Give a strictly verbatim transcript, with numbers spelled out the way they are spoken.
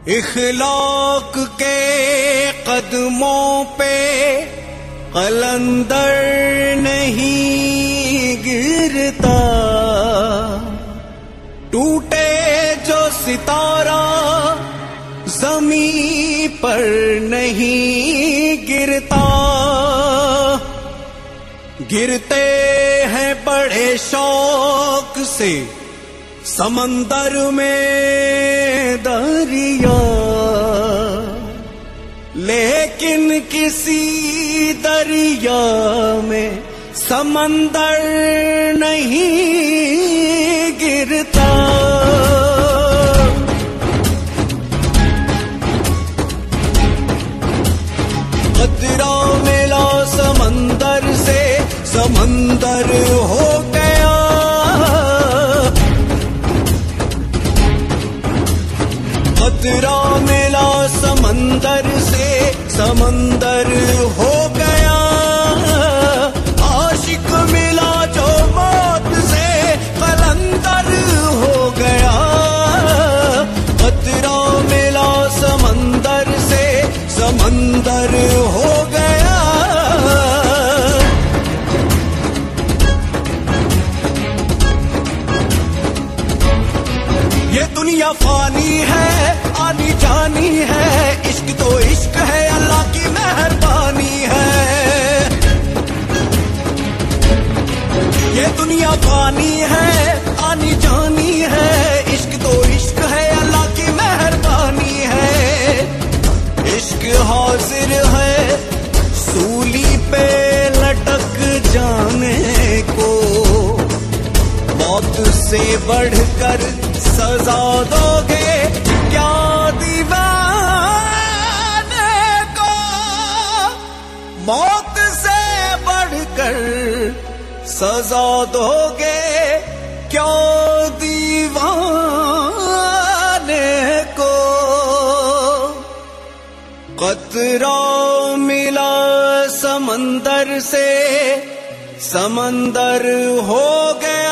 इखलाक के कदमों पे कलंदर नहीं गिरता, टूटे जो सितारा ज़मीं पर नहीं गिरता। गिरते हैं बड़े शौक से समंदर में दरिया, लेकिन किसी दरिया में समंदर नहीं गिरता। खतरा मिला समंदर से, समंदर हो गया। खतरा मिला समंदर से, समंदर हो गया। आशिक मिला जो मौत से, कलंदर हो गया। खतरा मिला समंदर से, समंदर हो गया। ये दुनिया फानी है, आनी जानी है, इश्क तो इश्क है, अल्लाह की मेहरबानी है। ये दुनिया फानी है, आनी जानी है, इश्क तो इश्क है, अल्लाह की मेहरबानी है। इश्क हाजिर है सूली पे लटक जाने को, मौत से बढ़कर सजा दोगे क्या दीवाने को। मौत से बढ़कर सजा दोगे क्या दीवाने को। कतरा मिला समंदर से, समंदर हो गए।